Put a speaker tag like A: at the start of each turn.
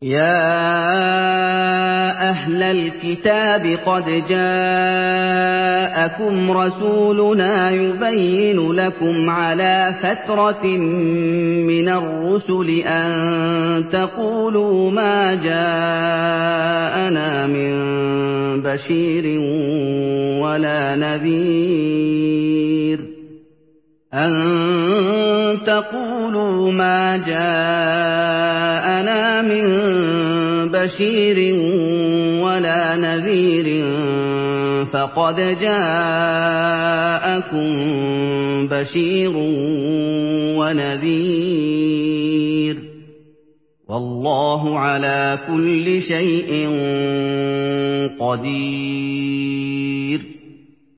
A: يَا أَهْلَ الْكِتَابِ قَدْ جَاءَكُمْ رَسُولُنَا يُبَيِّنُ لَكُمْ عَلَىٰ فَتْرَةٍ مِّنَ الرُّسُلِ أَن تَقُولُوا مَا جَاءَنَا مِن بَشِيرٍ وَلَا نَذِيرٍ فَقَدْ جَاءَكُم بَشِيرٌ وَنَذِيرٌ ۗ وَاللَّهُ عَلَىٰ كُلِّ شَيْءٍ قَدِيرٌ